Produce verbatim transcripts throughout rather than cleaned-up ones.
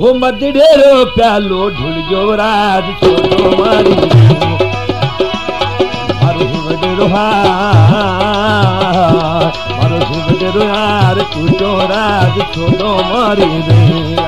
वो मदडेरो प्यालो ढुल जो राज छोड़ो मारी मारो शिवडेरो मारो शिवडेरो यार तू जो राज छोड़ो मारी रे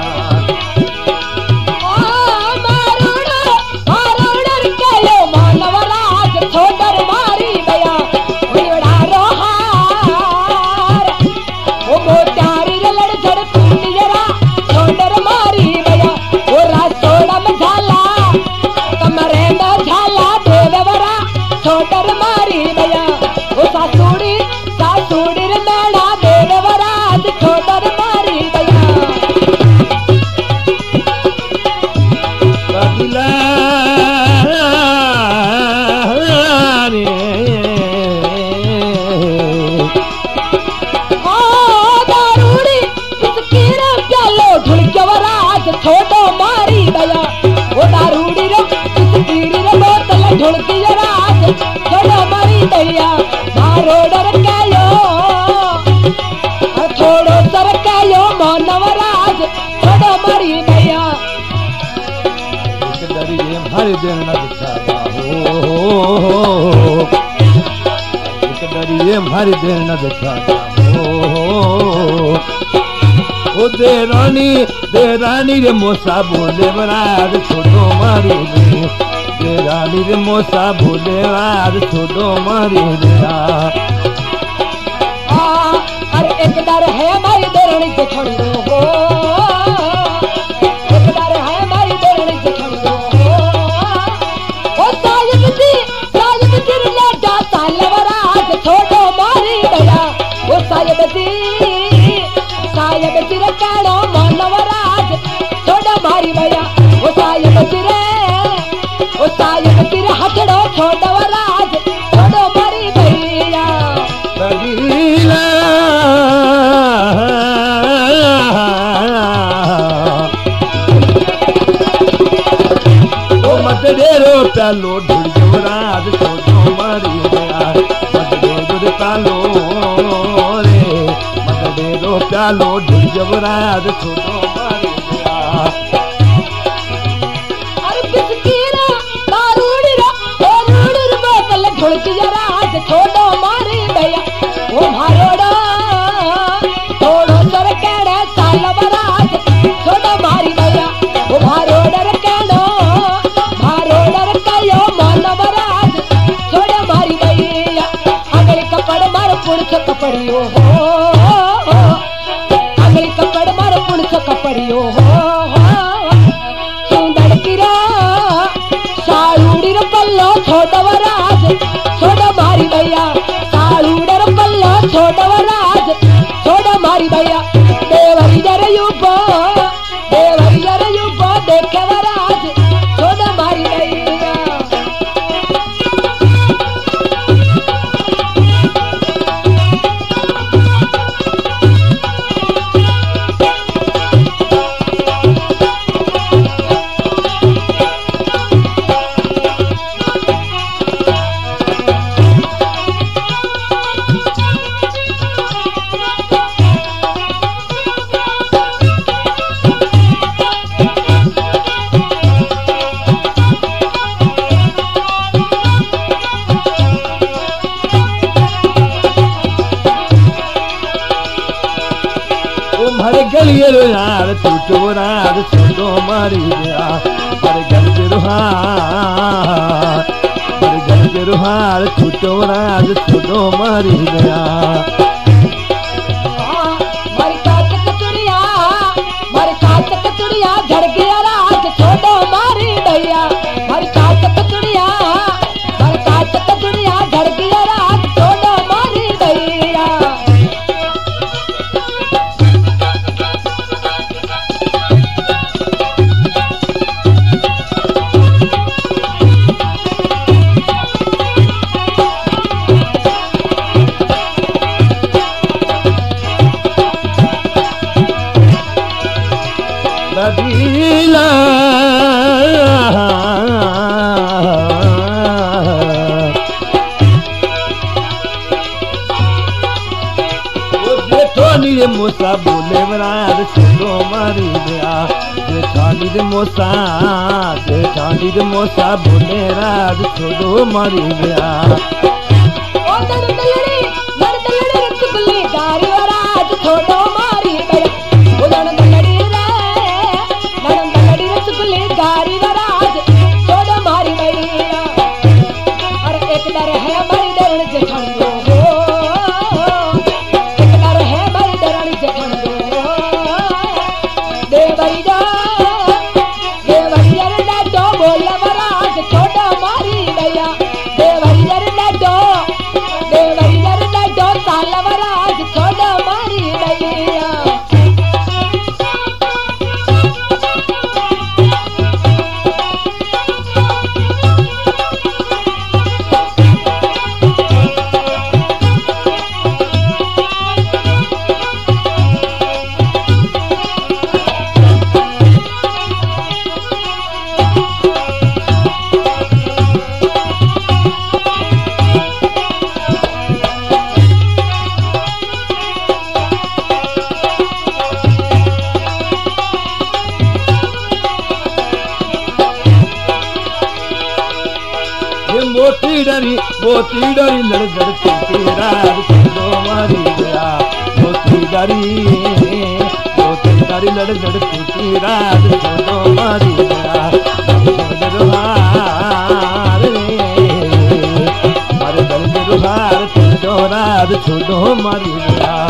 हरि दिन न दिखाता हो एक दरिए हरि दिन न दिखाता हो ओ दे रानी दे रानी रे मोसा बोले बराद छोड़ो मारी रे दे रानी रे मोसा बोले बराद छोड़ो मारी रे अरे एक डर है हमारी देरणी से छोड़ दो हो एक डर है हमारी देरणी से छोड़ दो ओ साहिब जी साहिब जी ले जाता लवराज छोड़ो मारी दया ओ साहिब जी साहिब जी रे काड़ो मानवराज छोड़ो मारी दया ओ साहिब जी रे ओ साहिब जी रे हथड़ो छोड़ो राज छोड़ो मारी दया बगीला मदडेरो प्यालो ढुल जो राज छोड़ो मारी दया मदडेरो प्यालो रे मदडेरो प्यालो ढुल जो राज छोड़ो मारी दया अरे बिस्कीरा दारूड़ी रा ओ रूड़ी रे बोतल ढुल की राज छोड़ो मारी दया ओ भारोड़ा छोड़ो सर केड़े साल बराज छोड़ो मारी दया ओ भारोड़ा रे केड़ो कपड़ियो हो अगली कपड़ मारो पुलिस कपड़ियो हो सुंदर किरा सालूड़ी रे पल्लो छोड़वराज छोड़ मारी भैया सालूड़ी रे पल्लो छोड़वराज छोड़ मारी भैया देवरी जरे युबो देवरी जरे युबो देखे वराज छोड़ मारी भैया गलिए यार टूटो राज छोड़ो मारी दया पर गल के रुहार पर गल के रुहार टूटो राज छोड़ो मारी दया मारी काट कचुड़िया मारी काट कचुड़िया झड़ गया राज छोड़ो मारी दया मारी काट कचुड़िया मारी काट कचुड़िया झड़ गया राज छोड़ो मारी दया बदीला वो जेठो नी मुसा बोले बराद छोड़ो मारी दया जेठानी दे मोसा जेठानी दे मोसा बोले राज छोड़ो मारी गया ओ नड़ दलड़ी नड़ दलड़ी रसगुल्ली गारी राज छोड़ो मारी गया ओ नड़ दलड़ी रे नड़ दलड़ी रसगुल्ली गारी राज छोड़ो मारी गया और एक डर है मारी डरण जेठानी हो एक डर है मारी डरण जेठानी हो देवरी जा देवरी रे लाडो बोले राज छोड़ो मारी गया देवरी रे लाडो देवरी रे लाडो सालवराज छोड़ो मारी गया ये मोती डरी मोती डरी लड़ लड़ टूटी राज छोड़ो मारी गया मोती डरी मोती डरी लड़ लड़ टूटी राज छोड़ो मारी गया रुहार रे मारे दर्द रुहार छोड़ो राज छोड़ो मारी गया